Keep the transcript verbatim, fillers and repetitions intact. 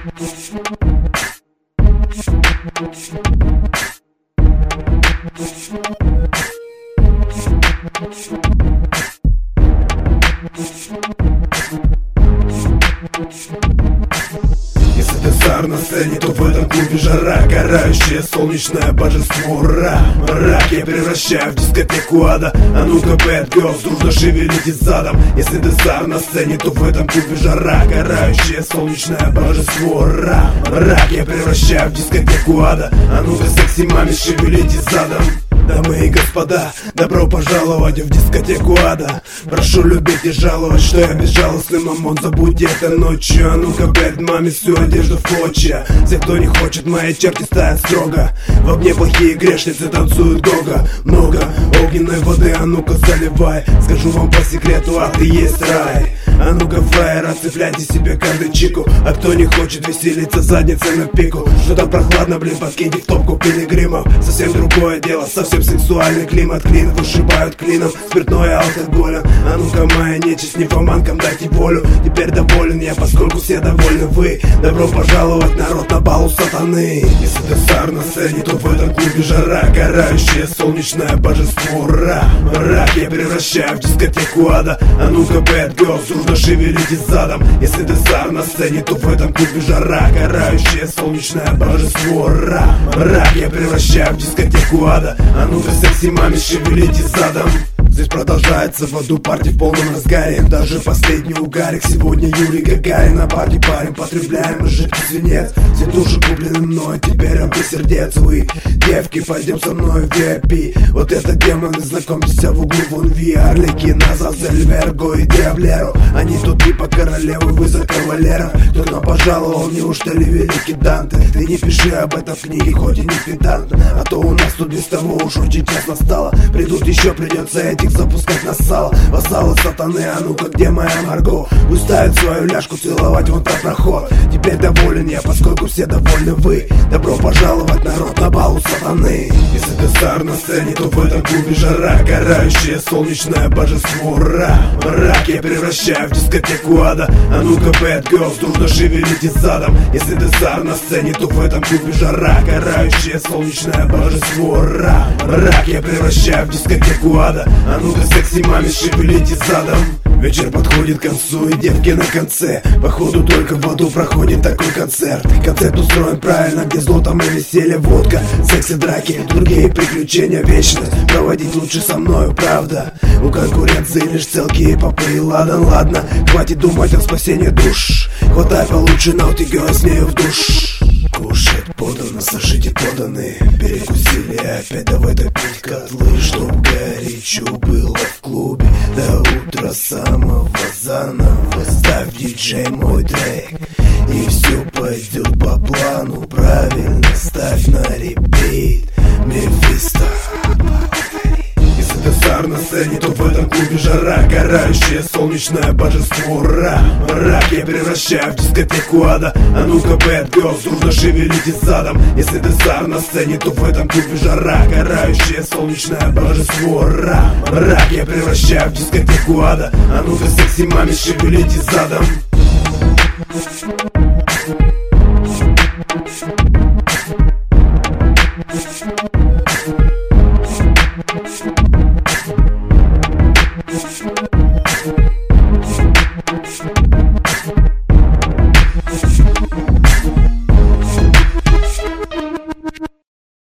Если ты стар на сцене, то в этом клубе жара. Карающее солнечное божество, ра. Мрак я превращаю в дискотеку ада. А ну-ка, bad girls, дружно шевелите задом. Если ты стар на сцене, то в этом клубе жара. Карающее солнечное божество, ра. Мрак я превращаю в дискотеку ада. А ну-ка, секси маме, шевелите задом. Дамы и господа, добро пожаловать в дискотеку ада. Прошу любить и жаловать, что я безжалостный мамон. Забудьте это ночью, а ну-ка, блядь, маме всю одежду в клочья. Все, кто не хочет, мои черти стоят строго. В огне плохие грешницы танцуют гога. Много огненной воды, а ну-ка, заливай. Скажу вам по секрету, ад и есть рай. А ну-ка, фраера, цепляйте себе каждый чику. А кто не хочет веселиться, задницей на пику. Что-то прохладно, блин, подкиньте в топку пилигримов. Совсем другое дело, совсем сексуальный климат. Клин вышибают клином, спиртное алкоголем. А ну-ка, моя нечисть, нимфоманкам дайте волю. Теперь доволен я, поскольку все довольны вы. Добро пожаловать, народ, на бал у сатаны. Если ты стар на сцене, то в этом клубе жара. Карающее солнечное божество, ра. Мрак я превращаю в дискотеку ада. А ну-ка, bad girls, дружно шевелите задом. Если ты стар на сцене, то в этом клубе жара. Карающее солнечное божество, ра. Мрак я превращаю в дискотеку ада. А ну-ка, секси маме, шевелите задом. Здесь продолжается в аду парти в полном разгаре. Даже последний угарик, сегодня Юрий Гагарин. На парти парим, потребляем жидкий свинец. Все души куплены мной, теперь раби сердец. Вы, девки, пойдем со мной в ви ай пи. Вот это демоны, знакомьтесь в углу вон ви. Арлики, Назазель, Верго и Диаблеро. Они тут типа королевы, вы за кавалеров. Кто к нам пожаловал, неужто ли великий Данте? Ты не пиши об этом в книге, хоть и не педантно. А то у нас тут без того уж очень честно стало. Придут еще, придется этих запускать на сало. Вассалы сатаны, а ну-ка, где моя Марго? Пусть ставит свою ляжку, целовать вот так проход. Теперь доволен я, поскольку все довольны вы. Добро пожаловать, народ, на бал у сатаны. Если ты стар на сцене, то в этом клубе жара. Карающее солнечное божество, ра. Мрак я превращаю в дискотеку ада. А ну-ка, bad girls, дружно шевелите задом. Если ты стар на сцене, то в этом клубе жара. Карающее солнечное божество, ра. Мрак я превращаю в дискотеку ада. А ну-ка, секси маме, шевелите задом. Вечер подходит к концу, и девки на конце. Походу только в аду проходит такой концерт. Концерт устроен правильно, где золотом и веселье, водка, секс и драки, другие приключения, вечность проводить лучше со мною, правда. У конкуренции лишь целки и попы, и ладно, ладно. Хватит думать о спасении душ. Хватай получше наутига, с нею в душ. Кушать подано, сушите поданы. Перекусили опять, давай топить котлы. Чтоб горячо было в клубе до утра самого заново. Ставь, диджей, мой трек, и все пойдет по плану. Правильно, ставь на репит Мефисто. Если ты стар на сцене, то в этом клубе жара. Карающее солнечное божество, ра. Мрак я превращаю в дискотеку ада. А ну-ка, bad girls, дружно шевелите задом. Если ты стар на сцене, то в этом клубе жара. Карающее солнечное божество, ра. Мрак я превращаю в дискотеку ада. А ну-ка, секси маме, шевелите задом.